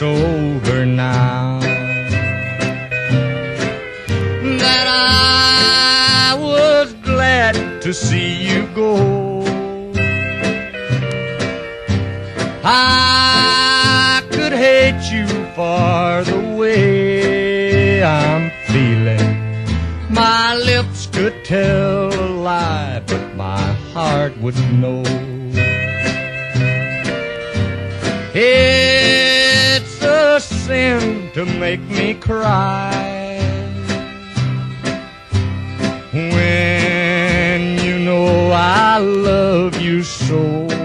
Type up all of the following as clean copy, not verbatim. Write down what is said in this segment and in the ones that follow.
over now, that I was glad to see you go. I could hate you for the way I'm feeling. My lips could tell a lie, but my heart would know. It's a sin to make me cry when you know I love you so.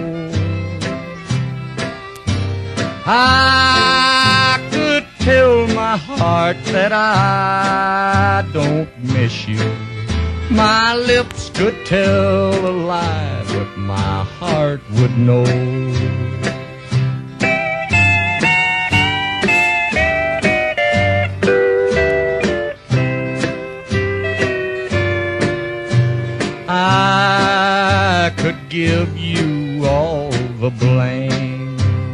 I could tell my heart that I don't miss you. My lips could tell a lie, but my heart would know. I could give you all the blame,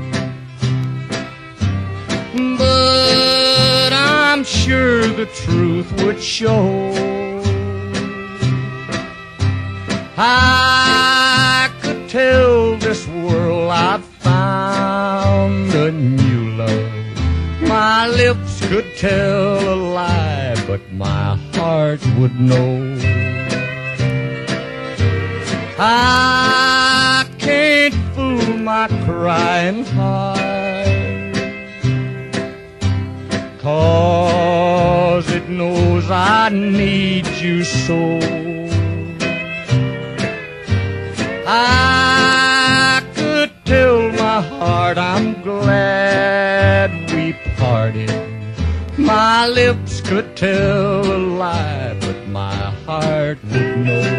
but I'm sure the truth would show. I could tell this world I've found a new love. My lips could tell a lie, but my heart would know. I can't fool my crying heart, 'cause it knows I need you so. I could tell my heart I'm glad we parted. My lips could tell a lie, but my heart would know.